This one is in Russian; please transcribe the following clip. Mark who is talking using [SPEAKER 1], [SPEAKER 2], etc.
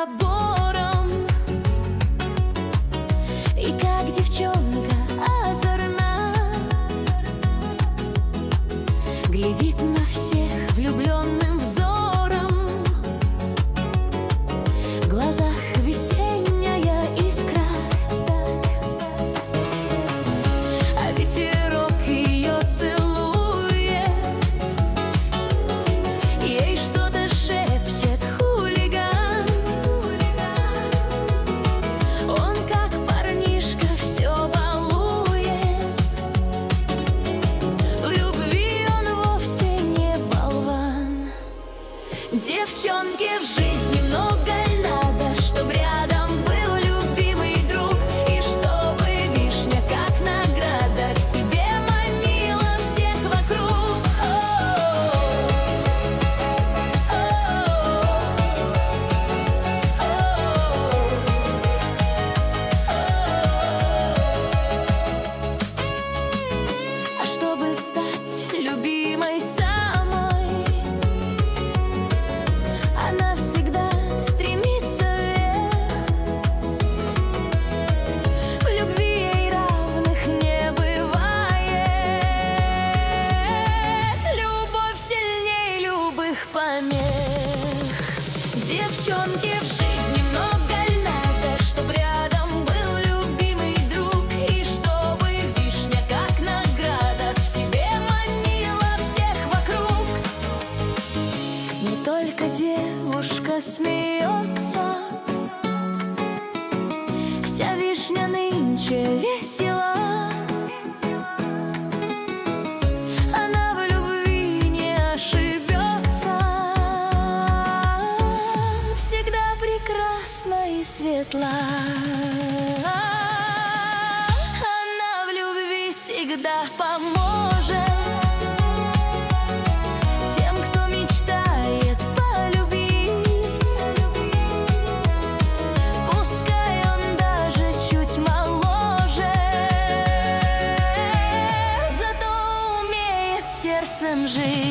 [SPEAKER 1] забором. И как девчонка озорна глядит на всех влюбленным взором. В глазах весенняя искра, а ветерок ее целует. Ей что-то шепчет хулиган. Он, как парнишка, все балует. В любви он вовсе не болван. Девчонке в жизни много надо, чтоб рядом был любимый друг, и чтобы вишня, как награда, к себе манила всех вокруг. А чтобы стать любимой самой, она всегда стремится вверх. В любви ей равных не бывает. Любовь сильнее любых помех. Девчонке в жизни много надо, чтоб рядом был любимый друг, и чтобы вишня, как награда, к себе манила всех вокруг. Не только девушка смеется, вся вишня нынче весела. Она в любви не ошибется, всегда прекрасна и светла. Она в любви всегда поможет тем, кто мечтает полюбить. Пускай он даже чуть моложе, зато умеет сердцем жить.